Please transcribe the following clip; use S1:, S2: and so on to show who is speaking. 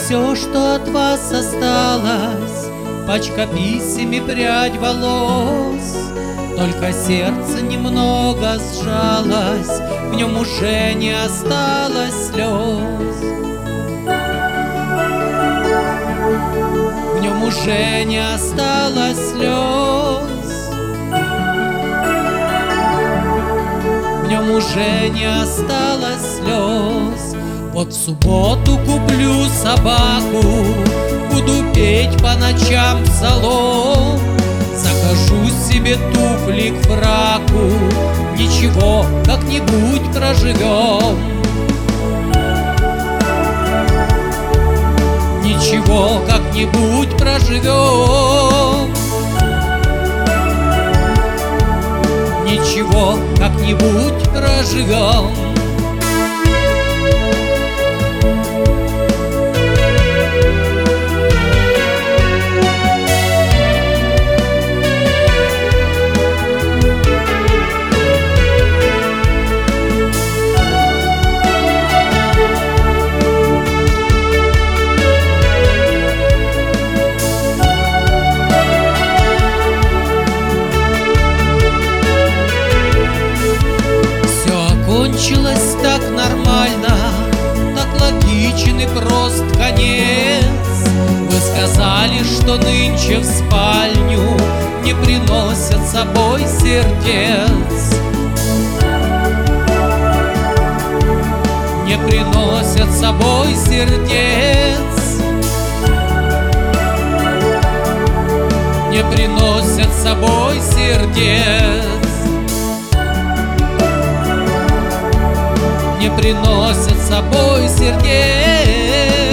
S1: все, что от вас осталось, пачка писем и прядь волос. Только сердце немного сжалось, в нем уже не осталось слез. В нем уже не осталось слез. В нем уже не осталось слез. Вот в субботу куплю собаку, буду петь по ночам псалом. Закажу себе туфли к фраку, ничего, как-нибудь проживем. Ничего, как-нибудь проживем. Ничего, как-нибудь проживем. Кончилось так нормально, так логичен и прост конец. Вы сказали, что нынче в спальню не приносят с собой сердец. Не приносят с собой сердец. Не приносят с собой сердец. Не приносят с собой сердец.